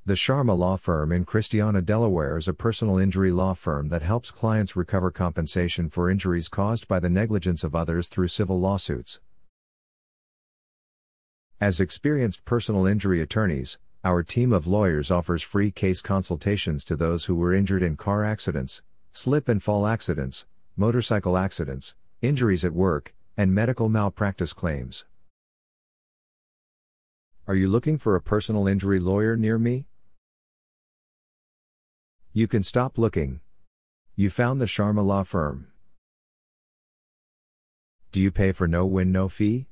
The Sharma Law Firm in Christiana, Delaware is a personal injury law firm that helps clients recover compensation for injuries caused by the negligence of others through civil lawsuits. As experienced personal injury attorneys, our team of lawyers offers free case consultations to those who were injured in car accidents, slip and fall accidents, motorcycle accidents, injuries at work, and medical malpractice claims. Are you looking for a personal injury lawyer near me? You can stop looking. You found the Sharma Law Firm. Do you pay for no-win, no-fee?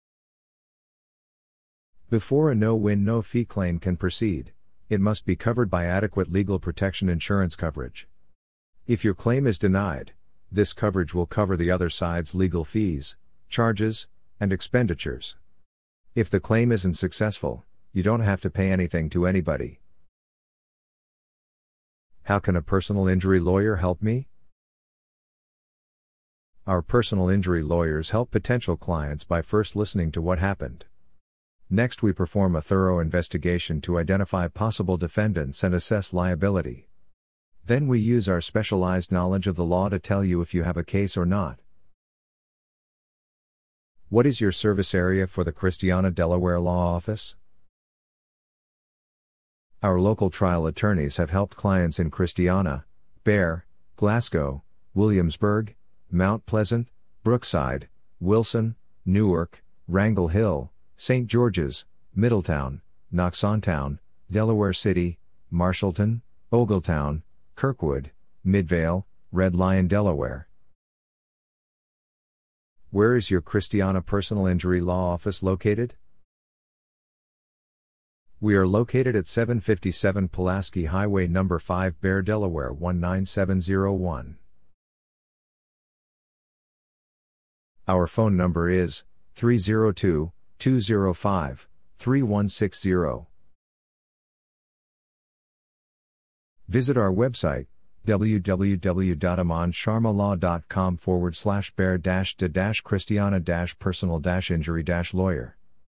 Before a no-win, no-fee claim can proceed, it must be covered by adequate legal protection insurance coverage. If your claim is denied, this coverage will cover the other side's legal fees, charges, and expenditures. If the claim isn't successful, you don't have to pay anything to anybody. How can a personal injury lawyer help me? Our personal injury lawyers help potential clients by first listening to what happened. Next, we perform a thorough investigation to identify possible defendants and assess liability. Then we use our specialized knowledge of the law to tell you if you have a case or not. What is your service area for the Christiana, Delaware Law Office? Our local trial attorneys have helped clients in Christiana, Bear, Glasgow, Williamsburg, Mount Pleasant, Brookside, Wilson, Newark, Wrangell Hill, St. George's, Middletown, Knox-on-Town, Delaware City, Marshallton, Ogletown, Kirkwood, Midvale, Red Lion, Delaware. Where is your Christiana Personal Injury Law Office located? We are located at 757 Pulaski Highway No. 5, Bear, Delaware 19701. Our phone number is 302-205-3160. Visit our website, www.amansharmalaw.com/bear-de-christiana-personal-injury-lawyer.